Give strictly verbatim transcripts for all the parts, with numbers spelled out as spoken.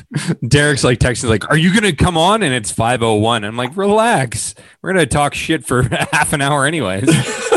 Derek's like texting like, are you going to come on? And it's five oh one. I'm like, relax. We're going to talk shit for half an hour anyways.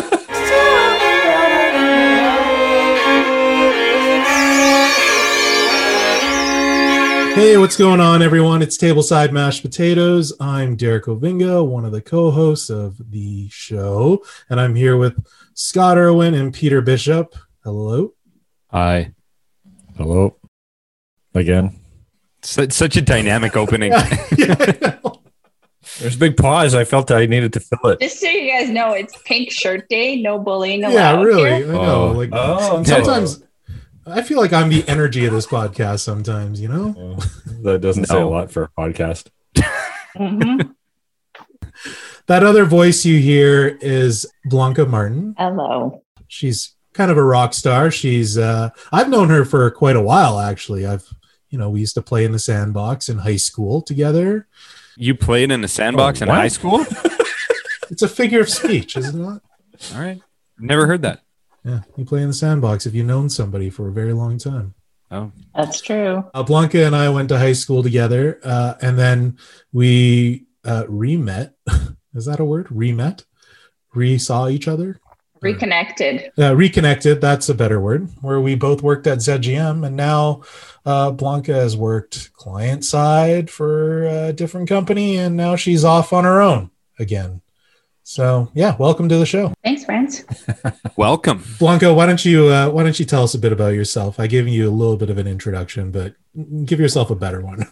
Hey, what's going on, everyone? It's Tableside Mashed Potatoes. I'm Derek Ovinga, one of the co-hosts of the show, and I'm here with Scott Irwin and Peter Bishop. Hello. Hi. Hello. Again. Such, such a dynamic opening. Yeah. There's a big pause. I felt I needed to fill it. Just so you guys know, it's Pink Shirt Day. No bullying allowed. Yeah, really. Here. I know. Oh. Like Oh, sometimes I feel like I'm the energy of this podcast sometimes, you know? Oh, that doesn't say a lot for a podcast. Mm-hmm. That other voice you hear is Blanca Martin. Hello. She's kind of a rock star. She's uh I've known her for quite a while, actually. I've you know, we used to play in the sandbox in high school together. You played in the sandbox Oh, in what? high school? It's a figure of speech, isn't it? All right. Never heard that. Yeah, you play in the sandbox if you've known somebody for a very long time. Oh, That's true. Uh, Blanca and I went to high school together, uh, and then we uh, re-met. Is that a word? Re-met? Re-saw each other? Reconnected. Uh, reconnected, that's a better word, where we both worked at Z G M, and now uh, Blanca has worked client side for a different company, and now she's off on her own again. So, yeah, welcome to the show. Thanks, friends. welcome. Blanca, why don't you uh, why don't you tell us a bit about yourself? I gave you a little bit of an introduction, but give yourself a better one.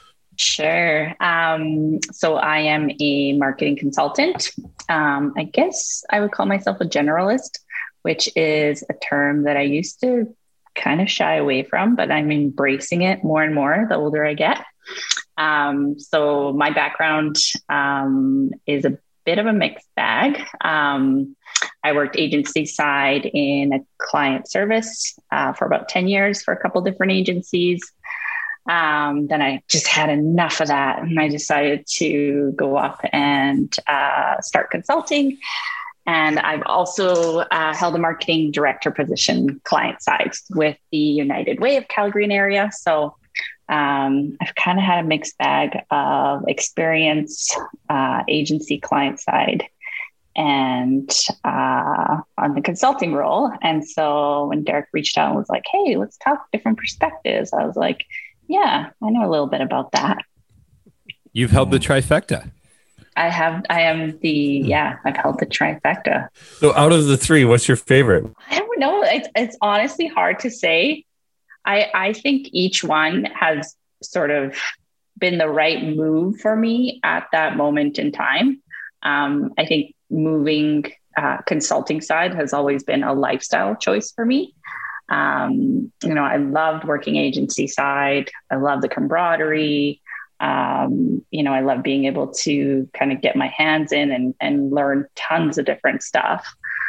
Sure. Um, so I am a marketing consultant. Um, I guess I would call myself a generalist, which is a term that I used to kind of shy away from, but I'm embracing it more and more the older I get. Um, so my background um, is a bit of a mixed bag. Um, I worked agency side in a client service uh, for about ten years for a couple different agencies. Um, then I just had enough of that, and I decided to go up and uh, start consulting. And I've also uh, held a marketing director position client side with the United Way of Calgary and area. So um, I've kind of had a mixed bag of experience, uh, agency client side, and uh, on the consulting role. And so when Derek reached out and was like, hey, let's talk different perspectives, I was like, yeah, I know a little bit about that. You've held the trifecta. I have, I am the, yeah, I've held the trifecta. So out of the three, what's your favorite? I don't know. It's, it's honestly hard to say. I, I think each one has sort of been the right move for me at that moment in time. Um, I think moving uh, consulting side has always been a lifestyle choice for me. Um, you know, I loved working agency side. I love the camaraderie. Um, you know, I love being able to kind of get my hands in and, and learn tons of different stuff.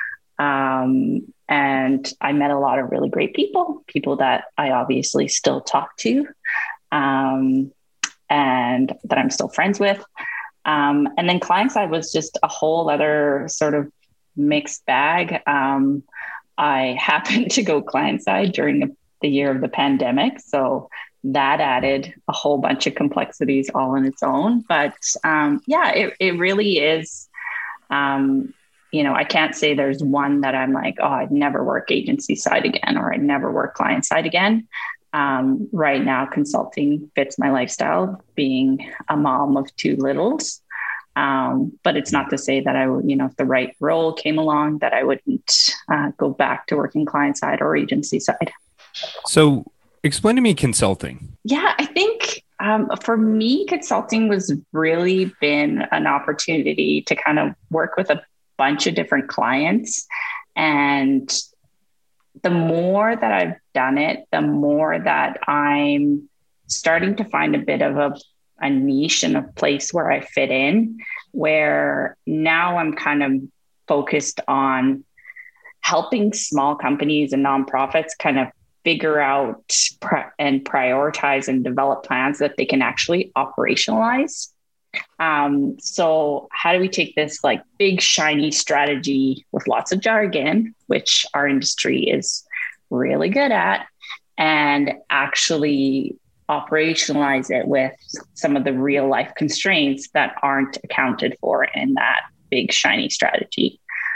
Um, and I met a lot of really great people, people that I obviously still talk to, um, and that I'm still friends with. Um, and then client side was just a whole other sort of mixed bag. Um, I happened to go client side during the, the year of the pandemic. So that added a whole bunch of complexities all on its own. But um, yeah, it, it really is, um, you know, I can't say there's one that I'm like, oh, I'd never work agency side again, or I'd never work client side again. Um, right now, consulting fits my lifestyle, being a mom of two littles. Um, but it's not to say that I would, you know, if the right role came along, that I wouldn't uh, go back to working client side or agency side. So explain to me consulting. Yeah, I think um, for me, consulting was really been an opportunity to kind of work with a bunch of different clients. And the more that I've done it, the more that I'm starting to find a bit of a, a niche and a place where I fit in, where now I'm kind of focused on helping small companies and nonprofits kind of figure out and prioritize and develop plans that they can actually operationalize. Um, so how do we take this like big, shiny strategy with lots of jargon, which our industry is really good at, and actually operationalize it with some of the real life constraints that aren't accounted for in that big shiny strategy?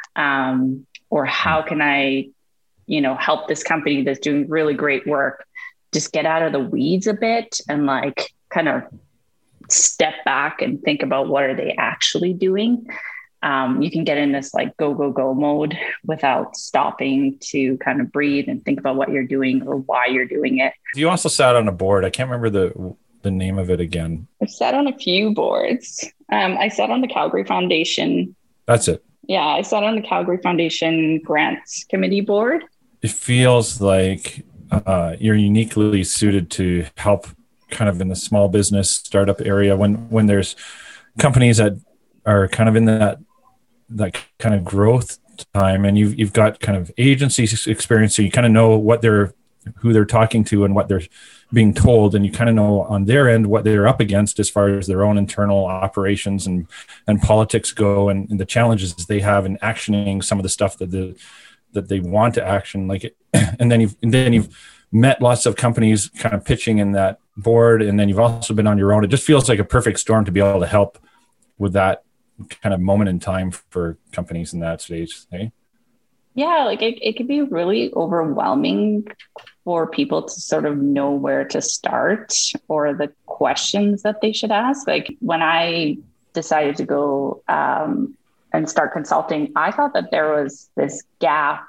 Um, or how can I, you know, help this company that's doing really great work just get out of the weeds a bit and like kind of step back and think about what are they actually doing? Um, you can get in this like go, go, go mode without stopping to kind of breathe and think about what you're doing or why you're doing it. You also sat on a board. I can't remember the the name of it again. I've sat on a few boards. Um, I sat on the Calgary Foundation. That's it. Yeah, I sat on the Calgary Foundation Grants Committee board. It feels like uh, you're uniquely suited to help kind of in the small business startup area when, when there's companies that are kind of in that, that kind of growth time, and you've, you've got kind of agency experience. So you kind of know what they're, who they're talking to and what they're being told. And you kind of know on their end what they're up against as far as their own internal operations and, and politics go, and, and the challenges they have in actioning some of the stuff that the, that they want to action. Like, it, and then you've, and then you've met lots of companies kind of pitching in that board. And then you've also been on your own. It just feels like a perfect storm to be able to help with that kind of moment in time for companies in that stage. Hey? Yeah, like it, it could be really overwhelming for people to sort of know where to start or the questions that they should ask. Like when I decided to go um, and start consulting, I thought that there was this gap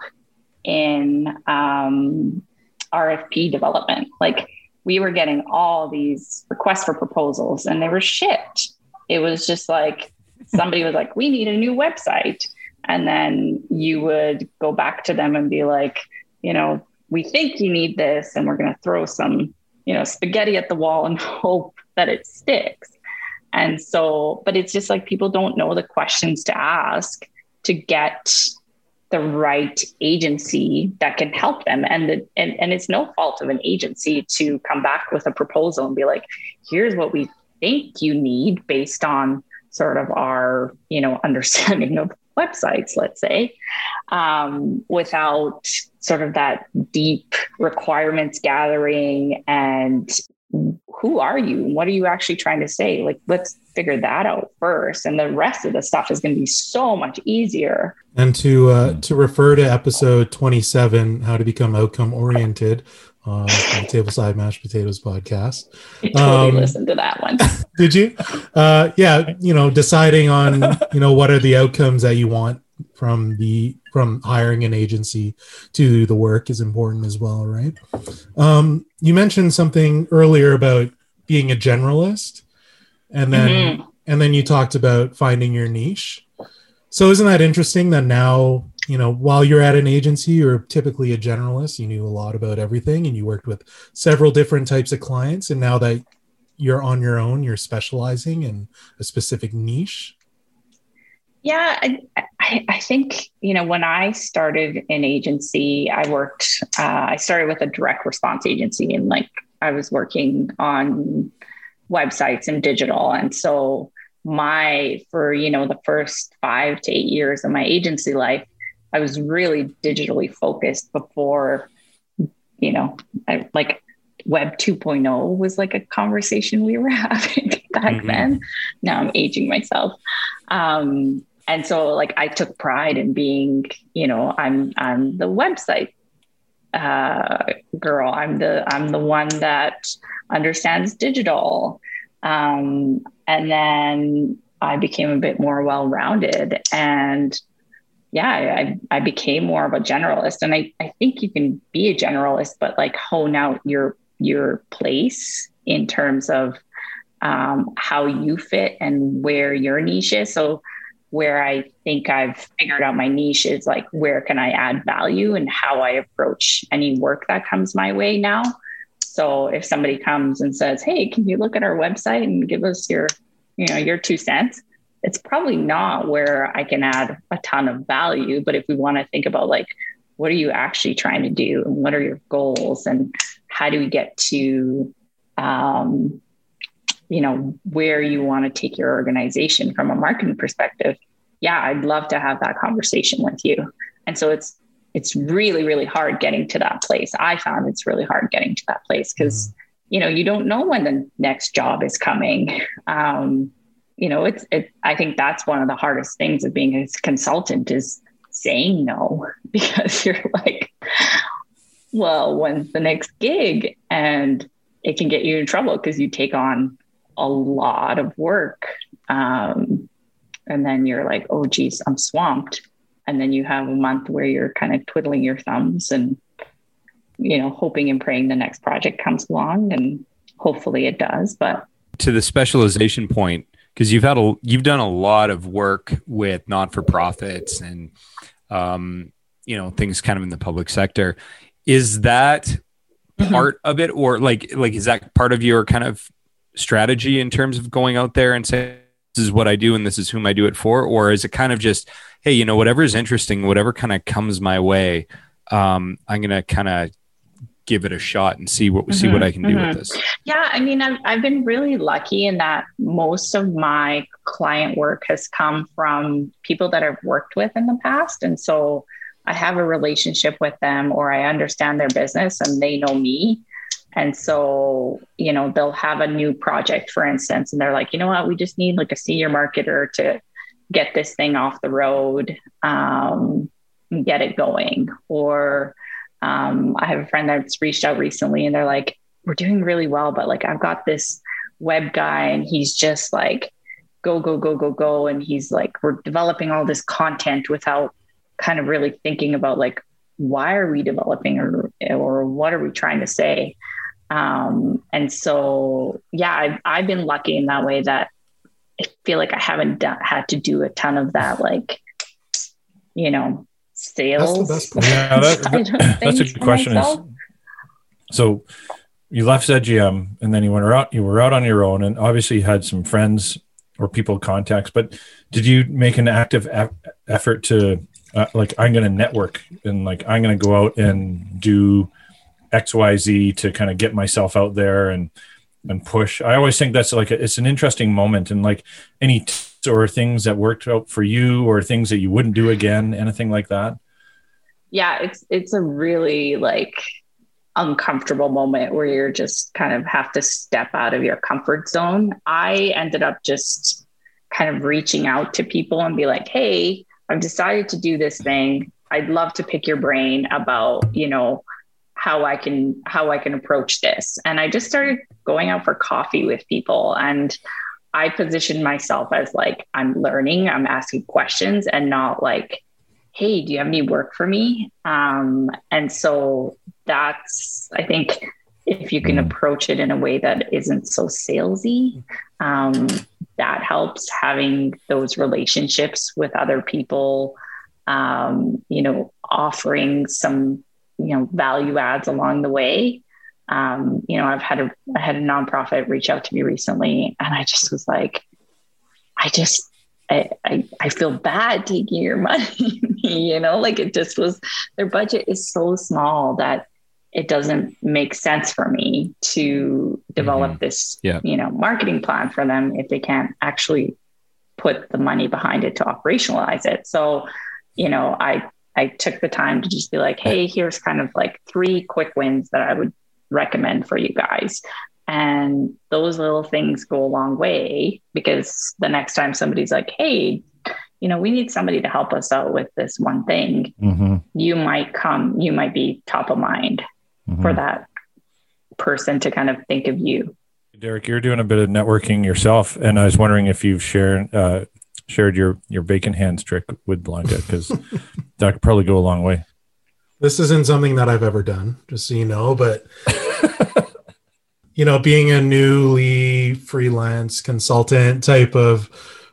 in um, R F P development. Like we were getting all these requests for proposals and they were shit. It was just like, somebody was like, we need a new website. And then you would go back to them and be like, you know, we think you need this and we're going to throw some, you know, spaghetti at the wall and hope that it sticks. And so, but it's just like, people don't know the questions to ask to get the right agency that can help them. And, the, and, and it's no fault of an agency to come back with a proposal and be like, here's what we think you need based on sort of our, you know, understanding of websites, let's say, um, without sort of that deep requirements gathering and who are you? What are you actually trying to say? Like, let's figure that out first. And the rest of the stuff is going to be so much easier. And to uh, to refer to episode twenty-seven, How to Become Outcome Oriented, on the Tableside Mashed Potatoes podcast. I totally um, listened to that one. Did you? Uh, yeah, you know, deciding on, you know, what are the outcomes that you want from the from hiring an agency to do the work is important as well, right? Um, you mentioned something earlier about being a generalist, and then mm-hmm. and then you talked about finding your niche. So isn't that interesting that now, you know, while you're at an agency, you're typically a generalist, you knew a lot about everything and you worked with several different types of clients. And now that you're on your own, you're specializing in a specific niche. Yeah, I, I, I think, you know, when I started an agency, I worked, uh, I started with a direct response agency, and like I was working on websites and digital. And so my, for, you know, the first five to eight years of my agency life, I was really digitally focused before, you know, I, like Web two point oh was like a conversation we were having back mm-hmm. then. Now I'm aging myself. Um, and so like, I took pride in being, you know, I'm, I'm the website uh, girl. I'm the, I'm the one that understands digital. Um, and then I became a bit more well-rounded, and yeah, I, I became more of a generalist. And I, I think you can be a generalist, but like hone out your, your place in terms of um, how you fit and where your niche is. So where I think I've figured out my niche is like, where can I add value and how I approach any work that comes my way now. So if somebody comes and says, hey, can you look at our website and give us your, you know, your two cents? It's probably not where I can add a ton of value. But if we want to think about like, what are you actually trying to do? And what are your goals? And how do we get to, um, you know, where you want to take your organization from a marketing perspective? Yeah, I'd love to have that conversation with you. And so it's, it's really, really hard getting to that place. I found it's really hard getting to that place because, mm-hmm. you know, you don't know when the next job is coming. Um, you know, it's, it, I think that's one of the hardest things of being a consultant is saying no, because you're like, well, when's the next gig? And it can get you in trouble because you take on a lot of work. Um, and then you're like, oh, geez, I'm swamped. And then you have a month where you're kind of twiddling your thumbs and, you know, hoping and praying the next project comes along, and hopefully it does. But to the specialization point, because you've had a, you've done a lot of work with not-for-profits and, um, you know, things kind of in the public sector. Is that mm-hmm. part of it, or like, like, is that part of your kind of strategy in terms of going out there and saying, this is what I do and this is whom I do it for? Or is it kind of just, hey, you know, whatever is interesting, whatever kind of comes my way, um, I'm going to kind of give it a shot and see what, mm-hmm. see what I can do mm-hmm. with this. Yeah. I mean, I've, I've been really lucky in that most of my client work has come from people that I've worked with in the past. And so I have a relationship with them, or I understand their business and they know me. And so, you know, they'll have a new project, for instance, and they're like, you know what, we just need like a senior marketer to get this thing off the road, um, and get it going. Or um, I have a friend that's reached out recently and they're like, we're doing really well, but like, I've got this web guy and he's just like, go, go, go, go, go. And he's like, we're developing all this content without kind of really thinking about like, why are we developing, or, or what are we trying to say? Um, and so, yeah, I've, I've been lucky in that way that I feel like I haven't done, had to do a ton of that, like, you know, sales. That's the best part. Yeah, that, that, that's a good question. Is, so you left Z G M and then you went out, you were out on your own, and obviously you had some friends or people contacts, but did you make an active e- effort to uh, like, I'm going to network and like, I'm going to go out and do X Y Z to kind of get myself out there and, and push? I always think that's like, a, it's an interesting moment, and like any tips or things that worked out for you or things that you wouldn't do again, anything like that? Yeah, it's, it's a really like uncomfortable moment where you're just kind of have to step out of your comfort zone. I ended up just kind of reaching out to people and be like, hey, I've decided to do this thing. I'd love to pick your brain about, you know, how I can, how I can approach this. And I just started going out for coffee with people, and I positioned myself as like, I'm learning, I'm asking questions, and not like, hey, do you have any work for me? Um, and so that's, I think if you can approach it in a way that isn't so salesy, um, that helps, having those relationships with other people, um, you know, offering some, you know, value adds along the way. Um, you know, I've had a, I had a nonprofit reach out to me recently, and I just was like, I just, I, I, I feel bad taking your money, you know, like it just was, their budget is so small that it doesn't make sense for me to develop mm-hmm. this, yeah. you know, marketing plan for them if they can't actually put the money behind it to operationalize it. So, you know, I, I took the time to just be like, hey, here's kind of like three quick wins that I would recommend for you guys. And those little things go a long way, because the next time somebody's like, hey, you know, we need somebody to help us out with this one thing, mm-hmm. you might come, you might be top of mind mm-hmm. for that person to kind of think of you. Derek, you're doing a bit of networking yourself, and I was wondering if you've shared uh, shared your your bacon hands trick with Blanca, because that could probably go a long way. This isn't something that I've ever done, just so you know, but you know, being a newly freelance consultant type of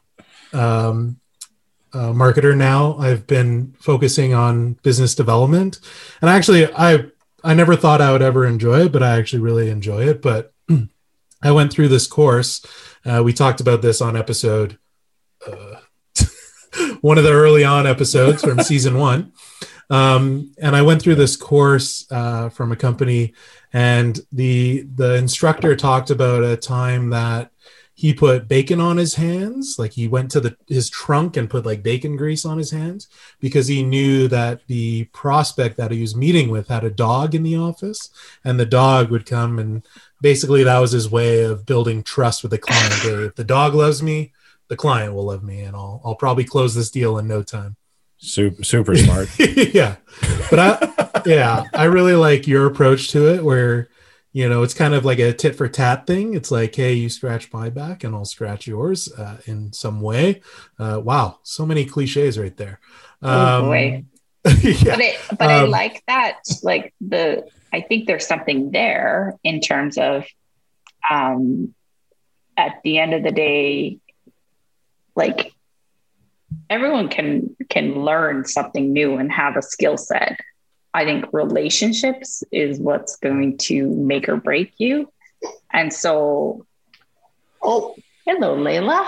um, uh, marketer now, I've been focusing on business development, and actually, I I never thought I would ever enjoy it, but I actually really enjoy it. But I went through this course. Uh, we talked about this on episode, uh, one of the early on episodes from season one. Um, and I went through this course uh, from a company, and the the instructor talked about a time that he put bacon on his hands. Like he went to the his trunk and put like bacon grease on his hands because he knew that the prospect that he was meeting with had a dog in the office, and the dog would come, and basically that was his way of building trust with the client. Hey, if the dog loves me, the client will love me, and I'll I'll probably close this deal in no time. Super, super smart. Yeah. But I, yeah, I really like your approach to it where, you know, it's kind of like a tit for tat thing. It's like, hey, you scratch my back and I'll scratch yours uh, in some way. Uh, wow. So many cliches right there. Um, oh boy. Yeah. But, it, but um, I like that. Like the, I think there's something there in terms of, um, at the end of the day, like, everyone can can learn something new and have a skill set. I think relationships is what's going to make or break you. And so, oh, hello, Layla.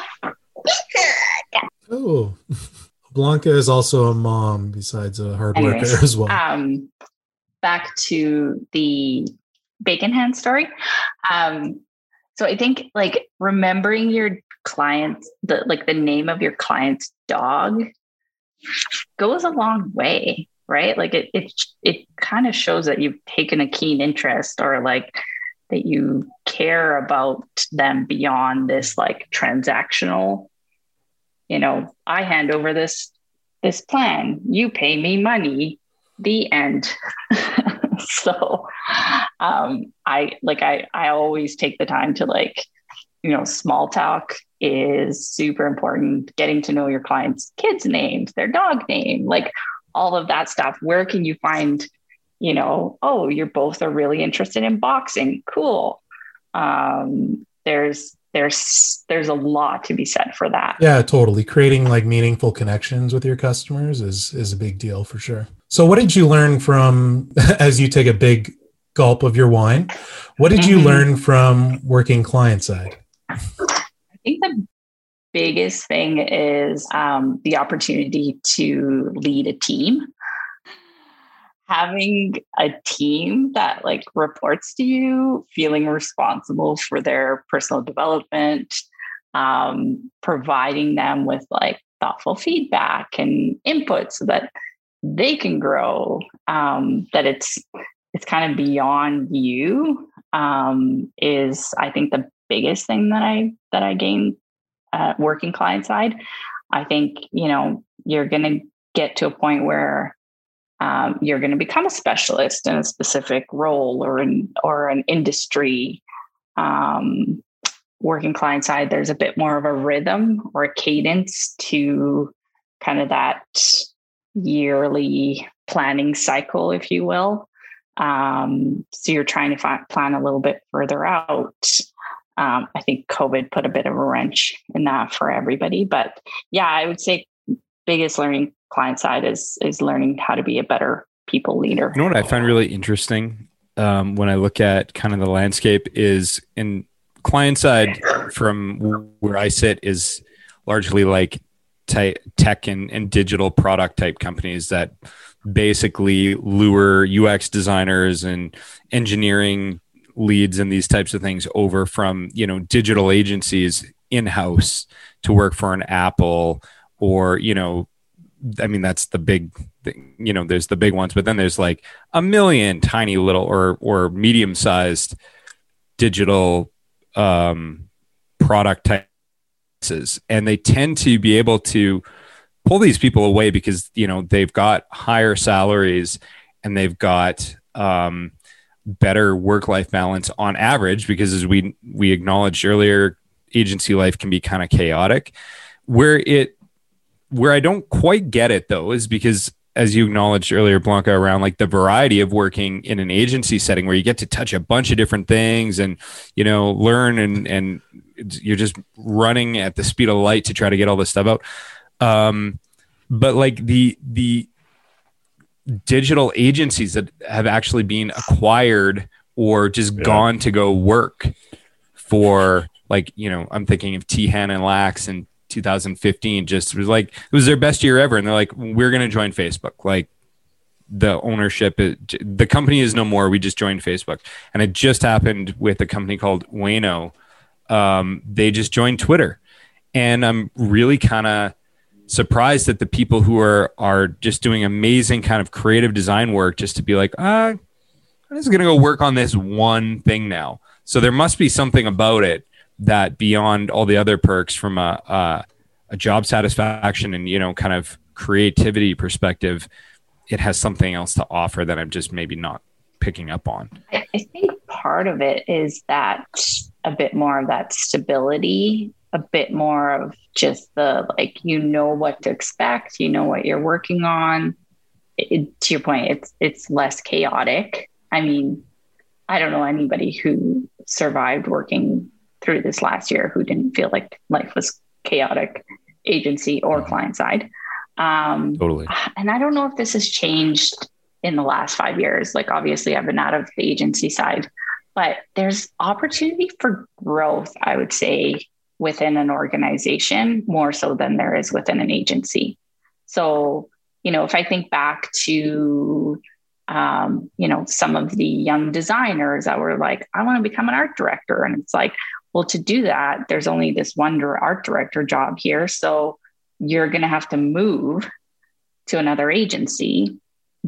Oh, Blanca is also a mom besides a hard Anyways, worker as well. Um, back to the bacon hand story. Um, so I think like remembering your clients, the like the name of your client's dog goes a long way, right? Like it it it kind of shows that you've taken a keen interest, or like that you care about them beyond this like transactional, you know, I hand over this this plan, you pay me money, the end. So um I like I I always take the time to like, you know, small talk is super important. Getting to know your clients' kids' names, their dog name, like all of that stuff. Where can you find, you know, oh, you're both are really interested in boxing. Cool. Um, there's there's there's a lot to be said for that. Yeah, totally. Creating like meaningful connections with your customers is is a big deal for sure. So what did you learn from, as you take a big gulp of your wine, what did you mm-hmm. learn from working client side? I think the biggest thing is um, the opportunity to lead a team. Having a team that like reports to you, feeling responsible for their personal development, um, providing them with like thoughtful feedback and input so that they can grow, um, that it's it's kind of beyond you, um, is I think the biggest thing that I that I gained uh, working client side. I think, you know, you're going to get to a point where um, you're going to become a specialist in a specific role or in or an industry. Um, working client side, there's a bit more of a rhythm or a cadence to kind of that yearly planning cycle, if you will. Um, so you're trying to find, plan a little bit further out. Um, I think COVID put a bit of a wrench in that for everybody, but yeah, I would say biggest learning client side is, is learning how to be a better people leader. You know what I find really interesting um, when I look at kind of the landscape is in client side from where I sit is largely like te- tech and, and digital product type companies that basically lure U X designers and engineering leads and these types of things over from, you know, digital agencies in-house to work for an Apple or, you know, I mean, that's the big thing, you know, there's the big ones, but then there's like a million tiny little or, or medium-sized digital um, product types. And they tend to be able to pull these people away because, you know, they've got higher salaries and they've got, um, better work-life balance on average, because as we we acknowledged earlier, agency life can be kind of chaotic. Where it where I don't quite get it though is because, as you acknowledged earlier, Blanca, around like the variety of working in an agency setting where you get to touch a bunch of different things and, you know, learn and and you're just running at the speed of light to try to get all this stuff out. Um, but like the the digital agencies that have actually been acquired or just yeah. gone to go work for, like, you know, I'm thinking of Tihan and Lax in two thousand fifteen, just was like, it was their best year ever. And they're like, we're going to join Facebook. Like the ownership, is, the company is no more. We just joined Facebook. And it just happened with a company called Wayno um, they just joined Twitter. And I'm really kind of surprised that the people who are are just doing amazing kind of creative design work just to be like, ah, I'm just going to go work on this one thing now. So there must be something about it that beyond all the other perks from a, a, a job satisfaction and, you know, kind of creativity perspective, it has something else to offer that I'm just maybe not picking up on. I, I think part of it is that a bit more of that stability, a bit more of just the, like, you know what to expect, you know what you're working on. It, to your point, it's, it's less chaotic. I mean, I don't know anybody who survived working through this last year who didn't feel like life was chaotic, agency or client side. Um, totally. And I don't know if this has changed in the last five years. Like, obviously I've been out of the agency side, but there's opportunity for growth, I would say, within an organization more so than there is within an agency. So, you know, if I think back to, um, you know, some of the young designers that were like, I want to become an art director. And it's like, well, to do that, there's only this one art director job here. So you're going to have to move to another agency,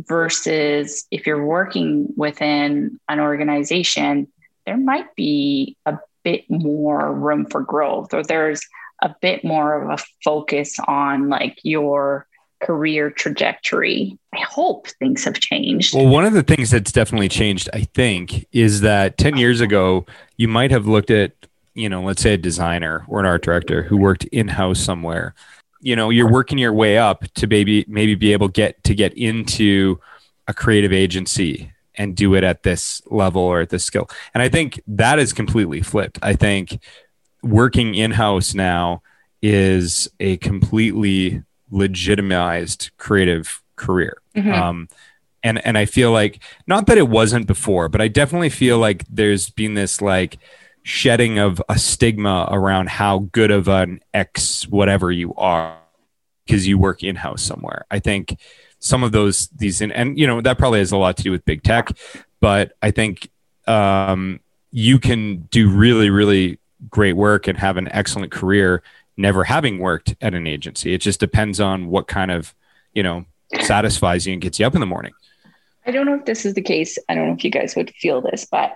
versus if you're working within an organization, there might be a bit more room for growth, or there's a bit more of a focus on like your career trajectory. I hope things have changed. Well, one of the things that's definitely changed, I think, is that ten years ago, you might have looked at, you know, let's say a designer or an art director who worked in-house somewhere. You know, you're working your way up to maybe maybe be able get to get into a creative agency and do it at this level or at this skill. And I think that is completely flipped. I think working in-house now is a completely legitimized creative career. Mm-hmm. Um, and, and I feel like, not that it wasn't before, but I definitely feel like there's been this like shedding of a stigma around how good of an X whatever you are because you work in-house somewhere. I think some of those, these, in, and you know, that probably has a lot to do with big tech, but I think um, you can do really, really great work and have an excellent career never having worked at an agency. It just depends on what kind of, you know, satisfies you and gets you up in the morning. I don't know if this is the case. I don't know if you guys would feel this, but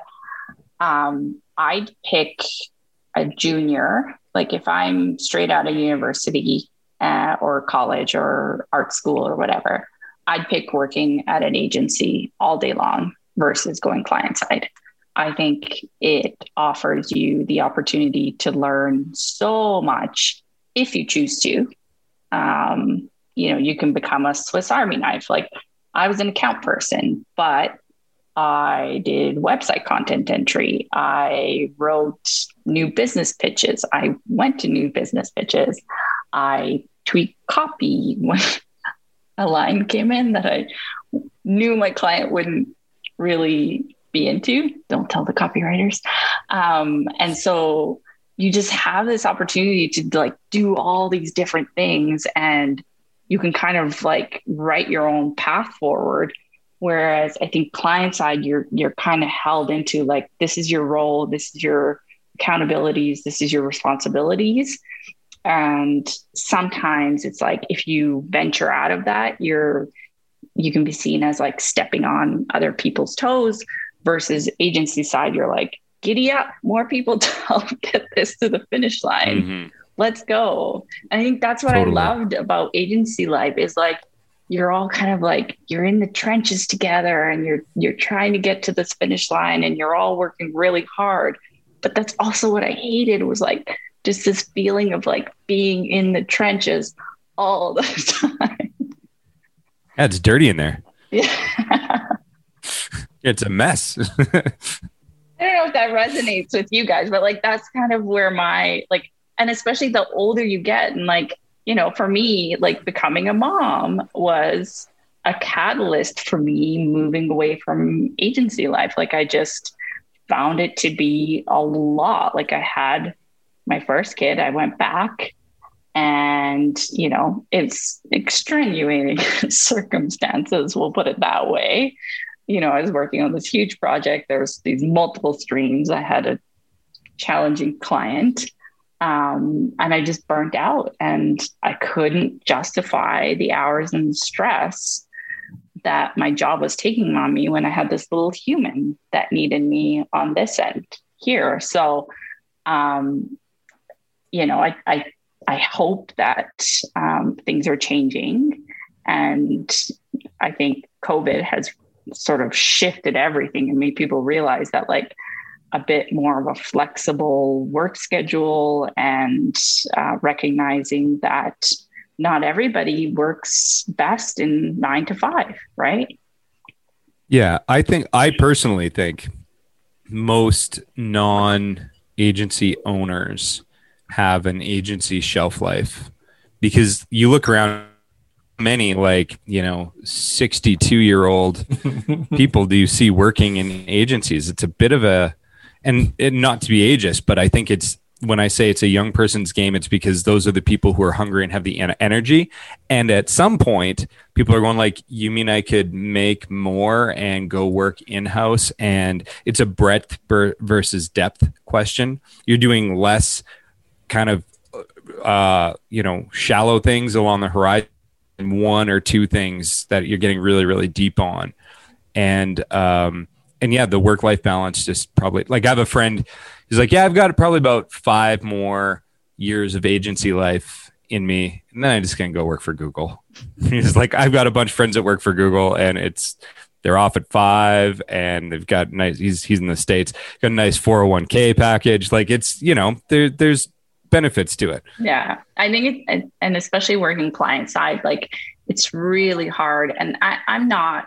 um, I'd pick a junior. Like if I'm straight out of university uh, or college or art school or whatever, I'd pick working at an agency all day long versus going client side. I think it offers you the opportunity to learn so much if you choose to. Um, you know, you can become a Swiss Army knife. Like I was an account person, but I did website content entry. I wrote new business pitches. I went to new business pitches. I tweaked copy when a line came in that I knew my client wouldn't really be into. Don't tell the copywriters. Um, and so you just have this opportunity to like do all these different things, and you can kind of like write your own path forward. Whereas I think client side, you're, you're kind of held into like, this is your role, this is your accountabilities, this is your responsibilities. And sometimes it's like, if you venture out of that, you're, you can be seen as like stepping on other people's toes, versus agency side. You're like, giddy up, more people to help get this to the finish line. Mm-hmm. Let's go. And I think that's what totally. I loved about agency life is like, you're all kind of like, you're in the trenches together and you're, you're trying to get to this finish line and you're all working really hard. But that's also what I hated, was like just this feeling of like being in the trenches all the time. Yeah, it's dirty in there. Yeah. It's a mess. I don't know if that resonates with you guys, but like, that's kind of where my, like, and especially the older you get, and like, you know, for me, like becoming a mom was a catalyst for me moving away from agency life. Like I just found it to be a lot. Like I had my first kid, I went back, and, you know, it's extenuating circumstances, we'll put it that way. You know, I was working on this huge project. There's these multiple streams. I had a challenging client. Um, and I just burnt out, and I couldn't justify the hours and the stress that my job was taking on me when I had this little human that needed me on this end here. So, um, you know, I, I, I hope that um, things are changing, and I think COVID has sort of shifted everything and made people realize that, like, a bit more of a flexible work schedule, and uh, recognizing that not everybody works best in nine to five, right? Yeah, I think, I personally think most non-agency owners have an agency shelf life, because you look around, many, like, you know, sixty-two year old people do you see working in agencies. It's a bit of a, and it, not to be ageist, but I think it's, when I say it's a young person's game, it's because those are the people who are hungry and have the en- energy. And at some point, people are going like, you mean I could make more and go work in-house? And it's a breadth ber- versus depth question. You're doing less kind of, uh, you know, shallow things along the horizon, one or two things that you're getting really, really deep on. And, um, and yeah, the work-life balance just probably, like, I have a friend, he's like, yeah, I've got probably about five more years of agency life in me, and then I'm just going to go work for Google. He's like, I've got a bunch of friends that work for Google, and it's, they're off at five, and they've got nice, he's, he's in the States, got a nice four oh one k package. Like, it's, you know, there, there's benefits to it. Yeah. I think it, and especially working client side, like, it's really hard. And I, I'm not,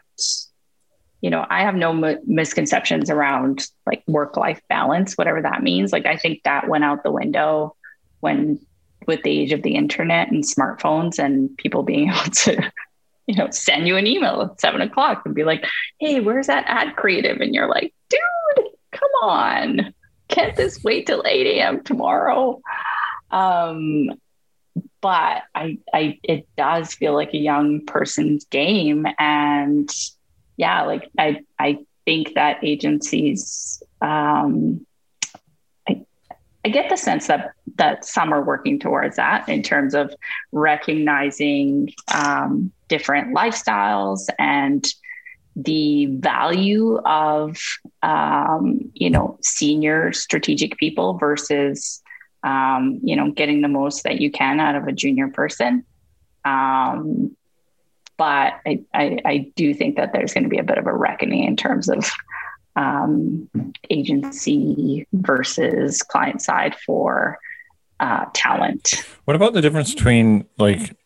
you know, I have no m- misconceptions around, like, work-life balance, whatever that means. Like, I think that went out the window when, with the age of the internet and smartphones and people being able to, you know, send you an email at seven o'clock and be like, hey, where's that ad creative? And you're like, dude, come on. Can't this wait till eight a.m. tomorrow? Um, but I, I, it does feel like a young person's game. And yeah, like, I, I think that agencies, um, I, I get the sense that, that some are working towards that in terms of recognizing, um, different lifestyles and the value of, um, you know, senior strategic people versus, um, you know, getting the most that you can out of a junior person. Um, But I, I, I do think that there's going to be a bit of a reckoning in terms of um, agency versus client side for uh, talent. What about the difference between, like,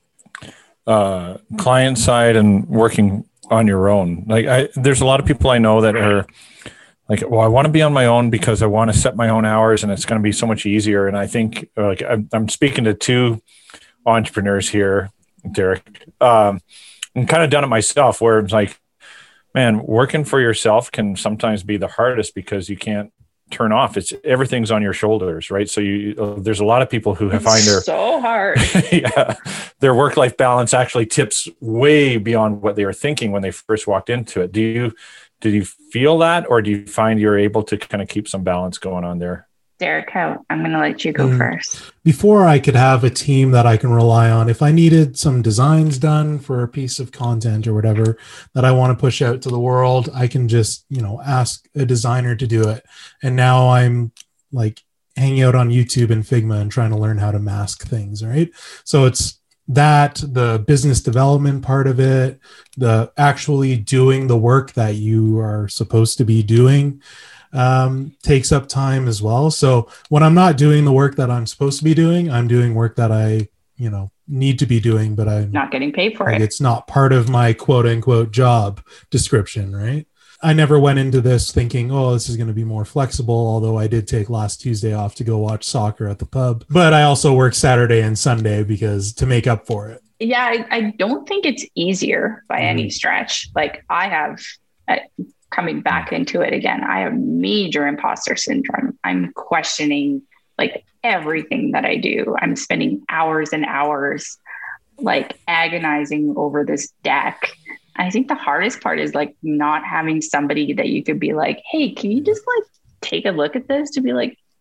uh, client side and working on your own? Like, I, there's a lot of people I know that are like, well, I want to be on my own because I want to set my own hours and it's going to be so much easier. And I think, like, I'm, I'm speaking to two entrepreneurs here, Derek. Um, I'm kind of done it myself, where it's like, man, working for yourself can sometimes be the hardest because you can't turn off. It's, everything's on your shoulders, right? So you, uh, there's a lot of people who have find their so hard. yeah, their work-life balance actually tips way beyond what they were thinking when they first walked into it. Do you, did you feel that, or do you find you're able to kind of keep some balance going on there? Derek, I'm going to let you go mm. first. Before I could have a team that I can rely on, if I needed some designs done for a piece of content or whatever that I want to push out to the world, I can just, you know, ask a designer to do it. And now I'm like hanging out on YouTube and Figma and trying to learn how to mask things, right? So it's that, the business development part of it, the actually doing the work that you are supposed to be doing, um, takes up time as well. So when I'm not doing the work that I'm supposed to be doing, I'm doing work that I, you know, need to be doing, but I'm not getting paid for like, it. It's not part of my quote unquote job description, right? I never went into this thinking, oh, this is going to be more flexible, although I did take last Tuesday off to go watch soccer at the pub. But I also work Saturday and Sunday because to make up for it. Yeah, I, I don't think it's easier by mm. any stretch. Like I have, uh, coming back into it again, I have major imposter syndrome. I'm questioning like everything that I do. I'm spending hours and hours like agonizing over this deck. I think the hardest part is like not having somebody that you could be like, hey, can you just like take a look at this to be like,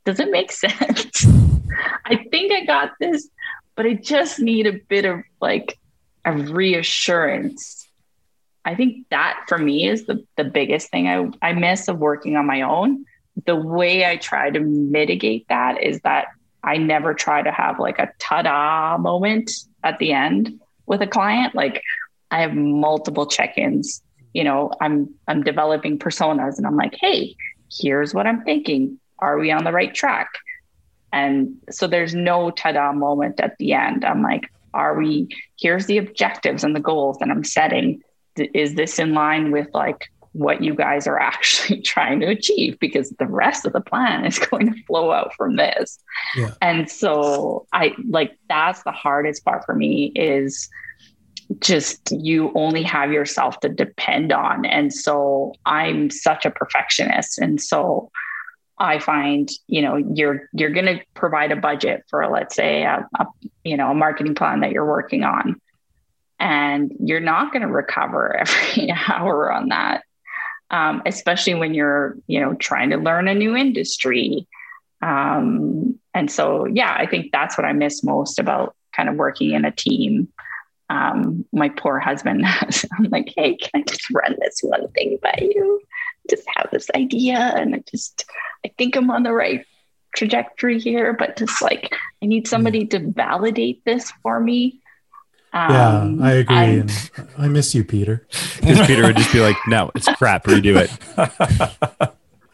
does it make sense? I think I got this, but I just need a bit of like a reassurance. I think that for me is the, the biggest thing I, I miss of working on my own. The way I try to mitigate that is that I never try to have like a ta-da moment at the end with a client. Like I have multiple check-ins, you know, I'm, I'm developing personas and I'm like, hey, here's what I'm thinking. Are we on the right track? And so there's no ta-da moment at the end. I'm like, are we, here's the objectives and the goals that I'm setting. Is this in line with like what you guys are actually trying to achieve? Because the rest of the plan is going to flow out from this. Yeah. And so I like, that's the hardest part for me is just, you only have yourself to depend on. And so I'm such a perfectionist. And so I find, you know, you're, you're going to provide a budget for, let's say, a, a, you know, a marketing plan that you're working on, and you're not going to recover every hour on that. Um, especially when you're, you know, trying to learn a new industry. Um, and so, yeah, I think that's what I miss most about kind of working in a team. Um, my poor husband, I'm like, hey, can I just run this one thing by you? Just have this idea. And I just, I think I'm on the right trajectory here, but just like, I need somebody to validate this for me. Um, yeah, I agree. And I miss you, Peter. Because Peter would just be like, no, it's crap. Redo it.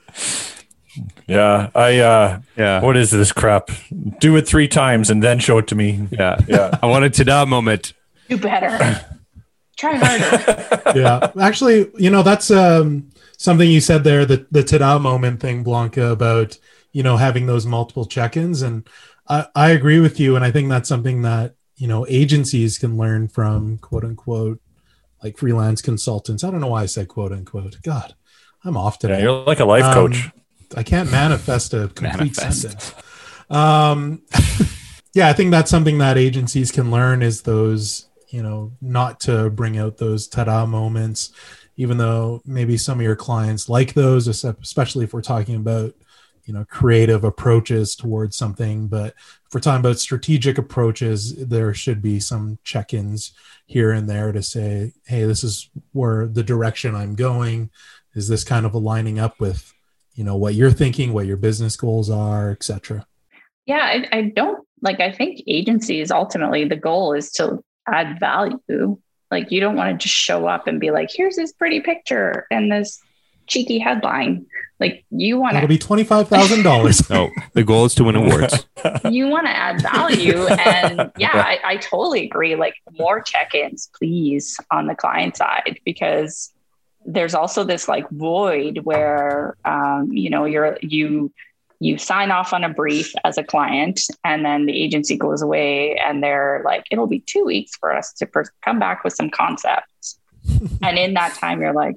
yeah. I, uh, yeah. What is this crap? Do it three times and then show it to me. Yeah. Yeah. I want a ta-da moment. Do better. Try harder. Yeah. Actually, you know, that's um, something you said there, the, the ta-da moment thing, Blanca, about, you know, having those multiple check-ins. And I, I agree with you. And I think that's something that, you know, agencies can learn from, quote unquote, like freelance consultants. I don't know why I said quote unquote. God, I'm off today. Yeah, you're like a life um, coach. I can't manifest a complete Manifest. sentence. Um, yeah, I think that's something that agencies can learn is those, you know, not to bring out those ta-da moments, even though maybe some of your clients like those, especially if we're talking about, you know, creative approaches towards something. But if we're talking about strategic approaches, there should be some check-ins here and there to say, hey, this is where the direction I'm going. Is this kind of aligning up with, you know, what you're thinking, what your business goals are, et cetera? Yeah, I, I don't like, I think agencies, ultimately the goal is to add value. Like you don't want to just show up and be like, here's this pretty picture and this cheeky headline. Like you want to, it'll be twenty-five thousand dollars. No, the goal is to win awards. You want to add value. And yeah, I, I totally agree. Like more check-ins, please, on the client side, because there's also this like void where, um, you know, you're, you, you sign off on a brief as a client and then the agency goes away and they're like, it'll be two weeks for us to per- come back with some concepts. And in that time, you're like,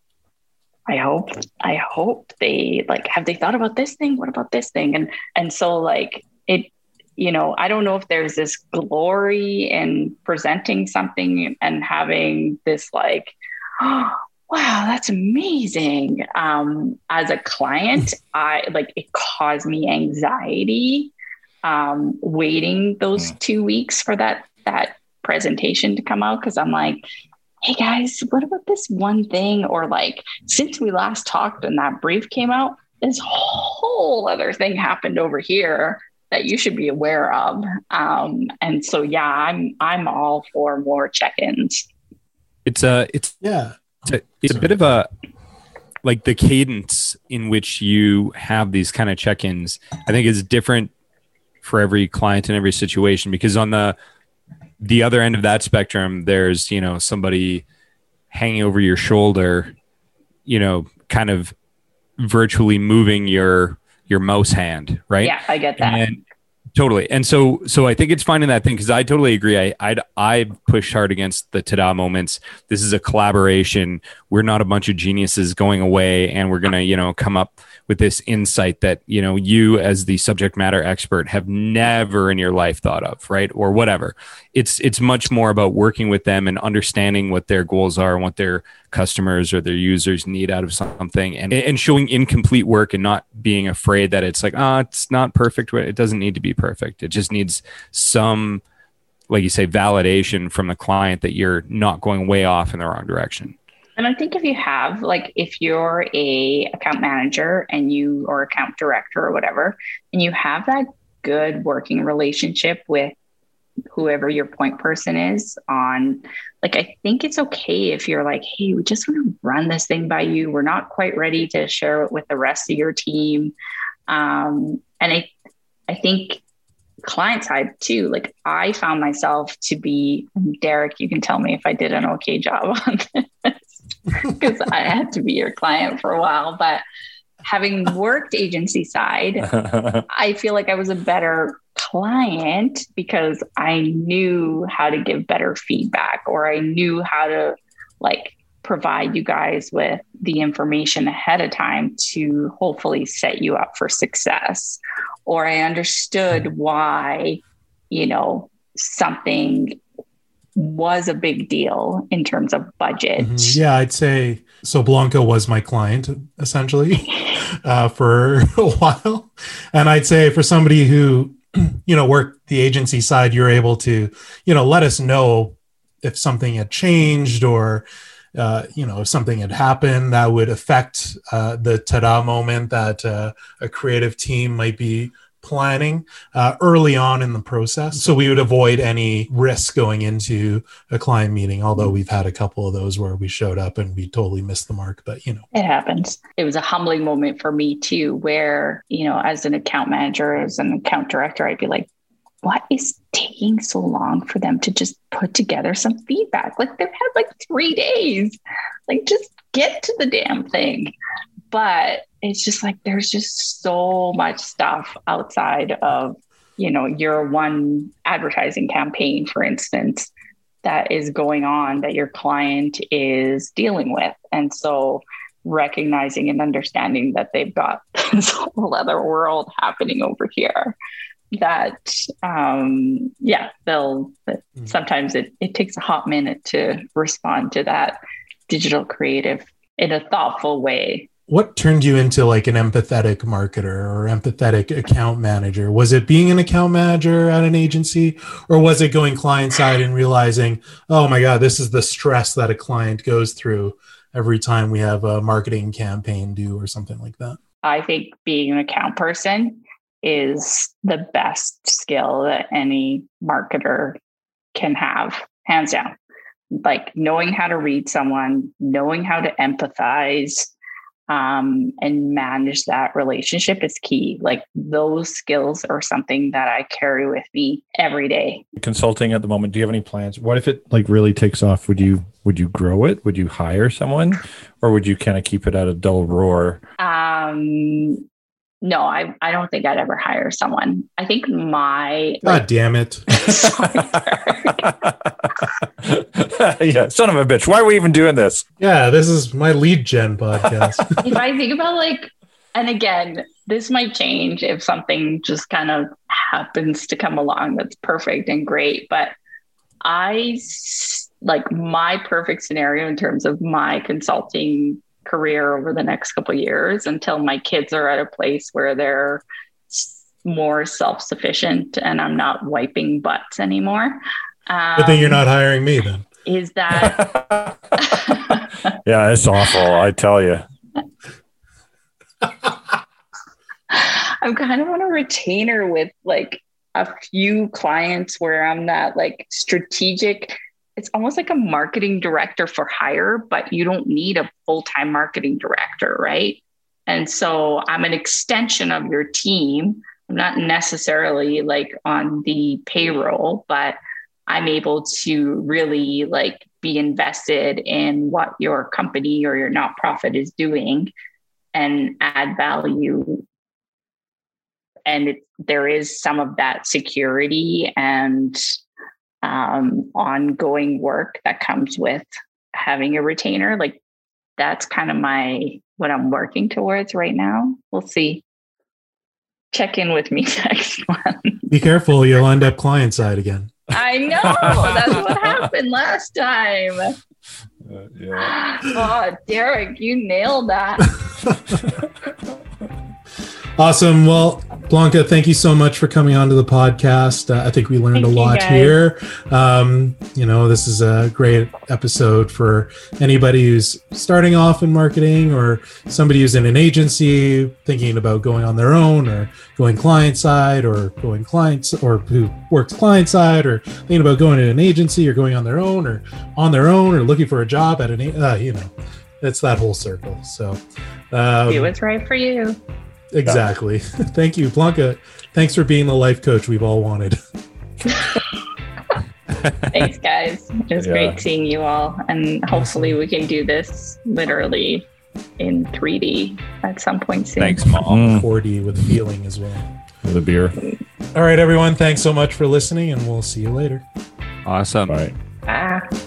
I hope, I hope they like, have they thought about this thing? What about this thing? And, and so like it, you know, I don't know if there's this glory in presenting something and having this like, oh, wow, that's amazing. Um, as a client, I like, it caused me anxiety, um, waiting those two weeks for that, that presentation to come out. Cause I'm like, hey guys, what about this one thing? Or like, since we last talked and that brief came out, this whole other thing happened over here that you should be aware of. Um, and so, yeah, I'm, I'm all for more check-ins. It's a, it's, Yeah. it's a, it's a bit of a, like the cadence in which you have these kind of check-ins, I think is different for every client in every situation, because on the, the other end of that spectrum, there's, you know, somebody hanging over your shoulder, you know, kind of virtually moving your, your mouse hand. Right. Yeah, I get that. And totally. And so, so I think it's finding that thing, because I totally agree. I, I, I push hard against the ta-da moments. This is a collaboration. We're not a bunch of geniuses going away and we're going to, you know, come up with this insight that, you know, you as the subject matter expert have never in your life thought of, right? Or whatever. It's it's much more about working with them and understanding what their goals are and what their customers or their users need out of something, and and showing incomplete work and not being afraid that it's like, ah, oh, it's not perfect. It doesn't need to be perfect. It just needs some, like you say, validation from the client that you're not going way off in the wrong direction. And I think if you have, like, if you're a account manager and you or account director or whatever, and you have that good working relationship with whoever your point person is on, like, I think it's okay if you're like, hey, we just want to run this thing by you. We're not quite ready to share it with the rest of your team. Um, and I, I think client side too, like I found myself to be, Derek, you can tell me if I did an okay job on this, because I had to be your client for a while, but having worked agency side, I feel like I was a better client because I knew how to give better feedback, or I knew how to like provide you guys with the information ahead of time to hopefully set you up for success. Or I understood why, you know, something was a big deal in terms of budget. Mm-hmm. Yeah, I'd say so. Blanca was my client essentially uh, for a while. And I'd say for somebody who, you know, worked the agency side, you're able to, you know, let us know if something had changed or, uh, you know, if something had happened that would affect uh, the ta-da moment that uh, a creative team might be planning uh, early on in the process. So we would avoid any risk going into a client meeting, although we've had a couple of those where we showed up and we totally missed the mark, but you know. It happens. It was a humbling moment for me too, where, you know, as an account manager, as an account director, I'd be like, what is taking so long for them to just put together some feedback? Like they've had like three days, like just get to the damn thing. But it's just like, there's just so much stuff outside of, you know, your one advertising campaign, for instance, that is going on that your client is dealing with. And so recognizing and understanding that they've got this whole other world happening over here, that, um, yeah, they'll, mm-hmm. sometimes it, it takes a hot minute to respond to that digital creative in a thoughtful way. What turned you into like an empathetic marketer or empathetic account manager? Was it being an account manager at an agency, or was it going client side and realizing, oh my God, this is the stress that a client goes through every time we have a marketing campaign due or something like that? I think being an account person is the best skill that any marketer can have, hands down. Like knowing how to read someone, knowing how to empathize, um, and manage that relationship is key. Like those skills are something that I carry with me every day. Consulting at the moment, do you have any plans? What if it like really takes off? Would you would you grow it? Would you hire someone, or would you kind of keep it at a dull roar? Um, no, I, I don't think I'd ever hire someone. I think my God like, damn it. Yeah, son of a bitch. Why are we even doing this? Yeah, this is my lead gen podcast. If I think about like, and again, this might change if something just kind of happens to come along that's perfect and great. But I like my perfect scenario in terms of my consulting career over the next couple of years until my kids are at a place where they're more self-sufficient and I'm not wiping butts anymore. Um, but then you're not hiring me then. Is that? Yeah, it's awful. I tell you. I'm kind of on a retainer with like a few clients where I'm that like strategic. It's almost like a marketing director for hire, but you don't need a full-time marketing director, right? And so I'm an extension of your team. I'm not necessarily like on the payroll, but I'm able to really like be invested in what your company or your nonprofit is doing and add value. And it, there is some of that security and um, ongoing work that comes with having a retainer. Like that's kind of my what I'm working towards right now. We'll see. Check in with me next month. Be careful, you'll end up client side again. I know. That's what happened last time. Uh, yeah. Oh, Derek, you nailed that. Awesome. Well, Blanca, thank you so much for coming on to the podcast. Uh, I think we learned Thank a you, lot guys. here. Um, you know, this is a great episode for anybody who's starting off in marketing or somebody who's in an agency thinking about going on their own or going client side or going clients or who works client side or thinking about going to an agency or going on their own or on their own or looking for a job at an, uh, you know, it's that whole circle. So um, Do what's right for you. Exactly. Thank you, Blanca. Thanks for being the life coach we've all wanted. Thanks, guys. It was Yeah. great seeing you all. And hopefully we can do this literally in three D at some point soon. Thanks, Mom. Mm, four D with feeling as well. with a beer. All right, everyone. Thanks so much for listening, and we'll see you later. Awesome. All right. Bye.